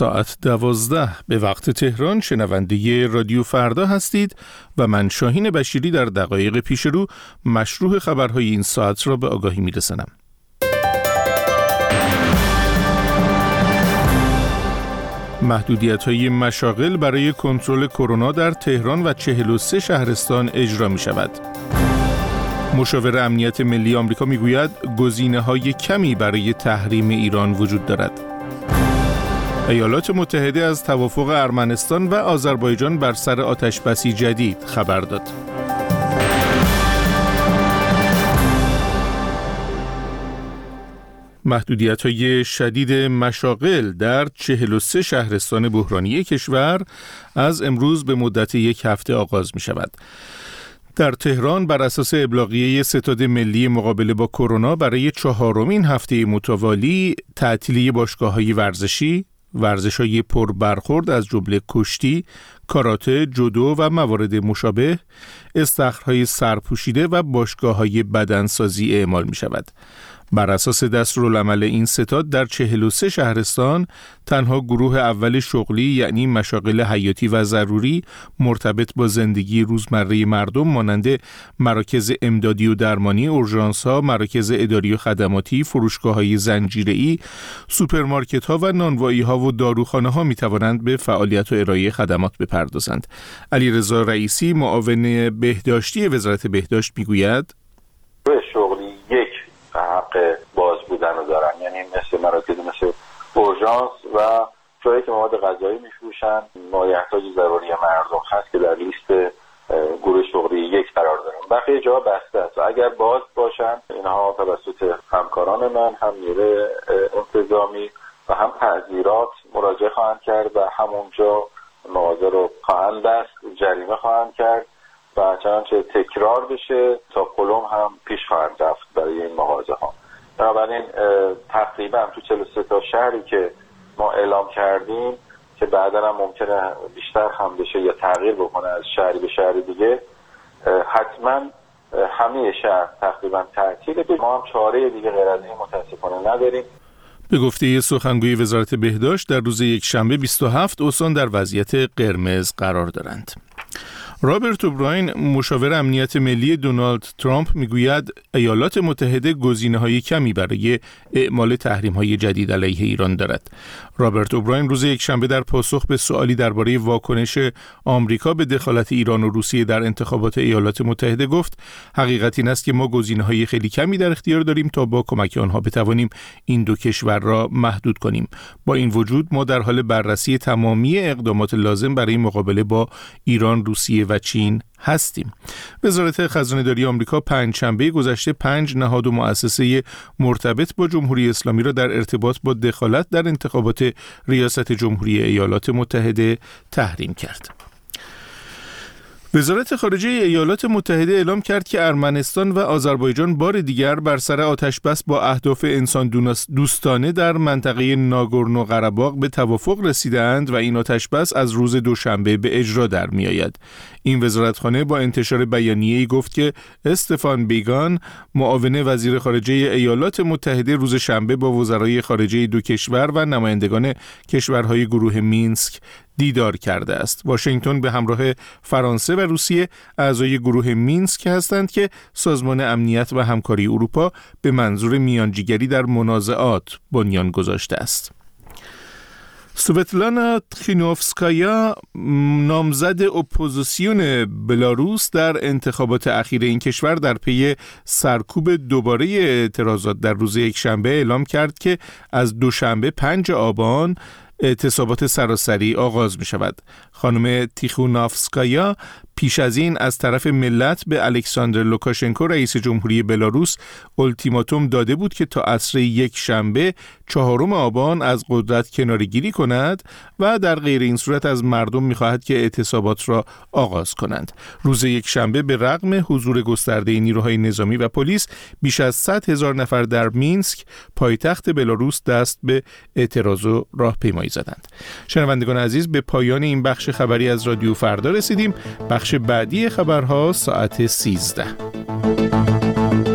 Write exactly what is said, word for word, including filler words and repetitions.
ساعت دوازده به وقت تهران شنونده رادیو فردا هستید و من شاهین بشیری در دقایق پیش رو مشروع خبرهای این ساعت را به آگاهی می‌رسانم. محدودیت‌های مشاغل برای کنترل کرونا در تهران و چهل و سه شهرستان اجرا می‌شود. مشاور امنیت ملی آمریکا می‌گوید گزینه‌های کمی برای تحریم ایران وجود دارد. ایالات متحده از توافق ارمنستان و آذربایجان بر سر آتشبسی جدید خبر داد. محدودیت‌های شدید مشاغل در چهل و سه شهرستان بحرانی کشور از امروز به مدت یک هفته آغاز می‌شود. در تهران بر اساس ابلاغیه ستاد ملی مقابله با کرونا برای چهارمین هفته متوالی تعطیلی باشگاه‌های ورزشی، ورزش‌های پربرخورد از جمله کشتی، کاراته، جودو و موارد مشابه، استخرهای سرپوشیده و باشگاه‌های بدنسازی اعمال می‌شود. بر اساس دستورالعمل این ستاد در چهل و سه شهرستان تنها گروه اول شغلی یعنی مشاغل حیاتی و ضروری مرتبط با زندگی روزمره مردم مانند مراکز امدادی و درمانی، اورژانس‌ها، مراکز اداری و خدماتی، فروشگاه‌های زنجیره‌ای، سوپرمارکت‌ها و نانوایی‌ها و داروخانه‌ها می‌توانند به فعالیت و ارائه خدمات بپردازند. علیرضا رئیسی معاون بهداشتی وزارت بهداشت می‌گوید به شغلی یک حق باز بودن رو دارن، یعنی مثل مراکز مثل اورژانس و جایی که مواد غذایی میفروشن، مایحتاج ضروری مردم هست که در لیست گروه شغلی یک قرار دارن. بقیه جا بسته است و اگر باز باشن اینها توسط همکاران من هم نیروی انتظامی و هم تعزیرات مراجعه خواهند کرد و همونجا مغازه رو خواهند بست، جریمه خواهند کرد و چنانچه تکرار بشه تا قلم هم پیش خواهند رفت برای این مغازه ها. بنابراین تقریبا تو چهل و سه تا شهری که ما اعلام کردیم که بعدا هم ممکنه بیشتر هم بشه یا تغییر بکنه از شهری به شهر دیگه، حتما همه شهر تقریبا تعطیله. ما هم چاره دیگه غیر از این متاسفانه نداریم. به گفته سخنگوی وزارت بهداشت در روز یکشنبه بیست و هفت استان در وضعیت قرمز قرار دارند. رابرت اوبراین مشاور امنیت ملی دونالد ترامپ میگوید ایالات متحده گزینه‌های کمی برای اعمال تحریم‌های جدید علیه ایران دارد. رابرت اوبراین روز یکشنبه در پاسخ به سوالی درباره واکنش آمریکا به دخالت ایران و روسیه در انتخابات ایالات متحده گفت حقیقت این است که ما گزینه‌های خیلی کمی در اختیار داریم تا با کمک آنها بتوانیم این دو کشور را محدود کنیم. با این وجود ما در حال بررسی تمامی اقدامات لازم برای مقابله با ایران، روسیه و چین هستیم. وزارت خزانه‌داری آمریکا پنجشنبه گذشته پنج نهاد و مؤسسه مرتبط با جمهوری اسلامی را در ارتباط با دخالت در انتخابات ریاست جمهوری ایالات متحده تحریم کرد. وزارت خارجه ایالات متحده اعلام کرد که ارمنستان و آذربایجان بار دیگر بر سر آتشبس با اهداف انسان دوستانه در منطقه ناگورنو قره‌باغ به توافق رسیدند و این آتشبس از روز دوشنبه به اجرا در می آید. این وزارتخانه با انتشار بیانیه‌ای گفت که استفان بیگان معاون وزیر خارجه ایالات متحده روز شنبه با وزرای خارجه دو کشور و نمایندگان کشورهای گروه مینسک دیدار کرده است. واشنگتن به همراه فرانسه و روسیه اعضای گروه مینسک هستند که سازمان امنیت و همکاری اروپا به منظور میانجیگری در منازعات بنیان گذاشته است. سوتلانا تخینوفسکایا نامزد اپوزیسیون بلاروس در انتخابات اخیر این کشور در پی سرکوب دوباره اعتراضات در روز یکشنبه اعلام کرد که از دوشنبه پنج آبان اعتصابات سراسری آغاز می شود. خانم تیخونافسکایا پیش از این از طرف ملت به الکساندر لوکاشنکو رئیس جمهوری بلاروس التیماتوم داده بود که تا عصر یک شنبه چهارم آبان از قدرت کناره‌گیری کند و در غیر این صورت از مردم می‌خواهد که اعتصابات را آغاز کنند. روز یک شنبه به رغم حضور گسترده نیروهای نظامی و پلیس بیش از صد هزار نفر در مینسک پایتخت بلاروس دست به اعتراض و راهپیمایی زدند. شنوندگان عزیز، به پایان این بخش خبری از رادیو فردا رسیدیم. بخش بعدی خبرها ساعت سیزده.